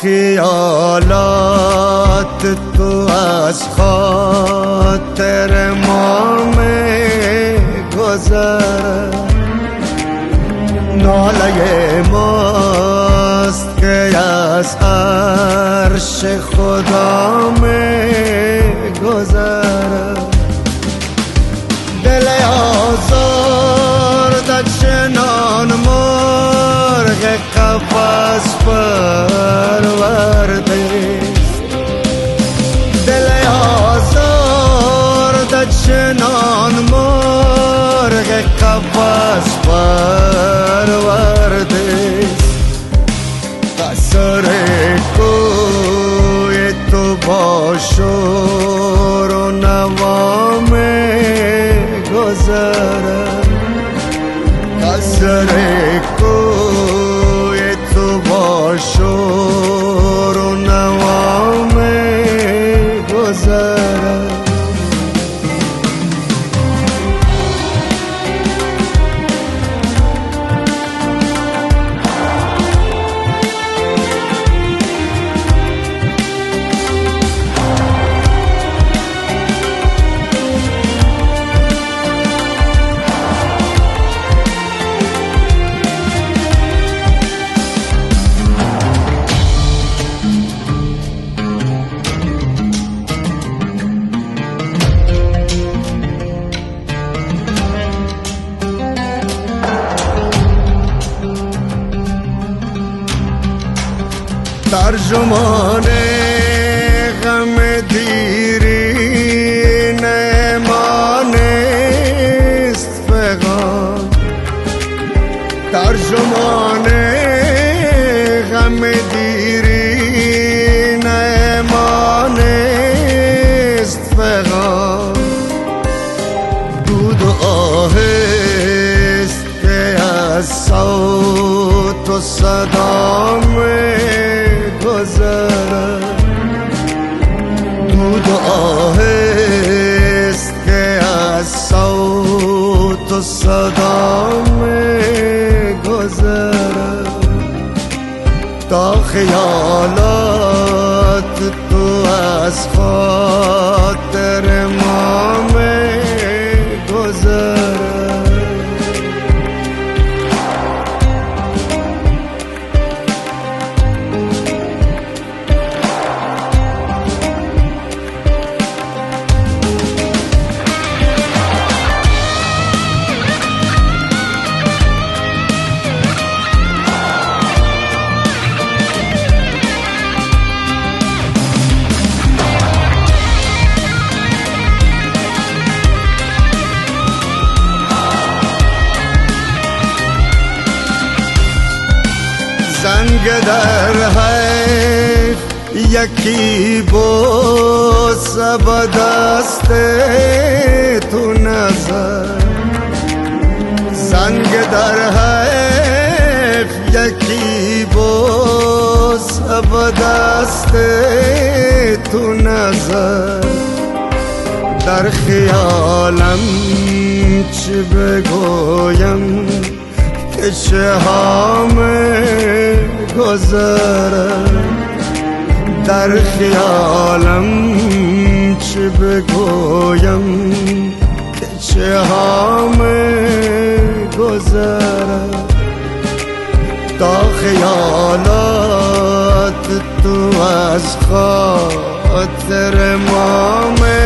خیالات تو از خاطر ما می‌گذرد، ناله ماست که از عرش خدا می‌گذرد. دل آزرده چنان مرغ قفس پرورده، دل آزرده چنان مرغ قفس پرورده. قصر کوی تو با شور و نوا می‌گذرد، قصر کوی تو با شور و نوا می‌گذرد. ترجمان غم دیرین ما نیست فغان، ترجمان غم دیرین ما نیست فغان. دود و آهست که از صوت و صدا دود و آهست که از صوت و صدا می‌گذرد. تا خیالات تو از خاطر ما می‌گذرد. زنگ در حیف یکی بوسه به دست تو نزد، زنگ در حیف یکی بوسه به دست تو نزد. در خیالم چه بگویم که چه ها می‌گذرد، در خیالم چه بگویم که چه ها می‌گذرد. تا خیالات تو از خاطر ما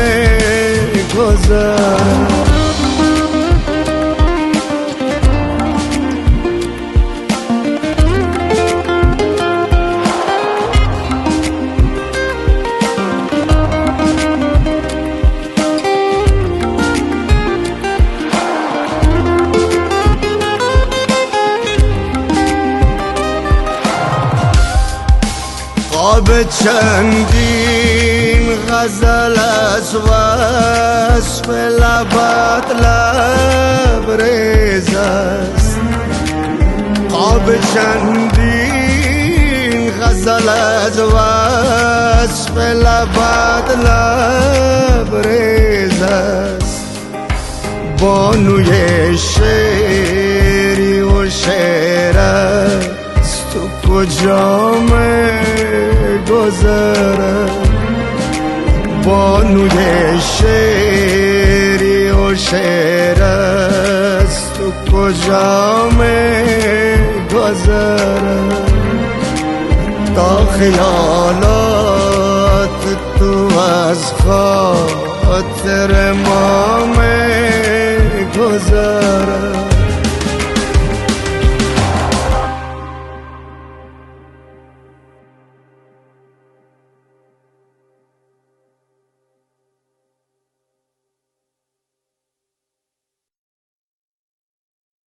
می‌گذرد. خواب چندین غزل از وصف لبت لبریز است، خواب چندین غزل از وصف لبت لبریز است. بانوی شعری و شعر است تو کجا گذره بانوی شعری و شعر است تو کجا گذره تا خیالات تو از خاطر ما گذره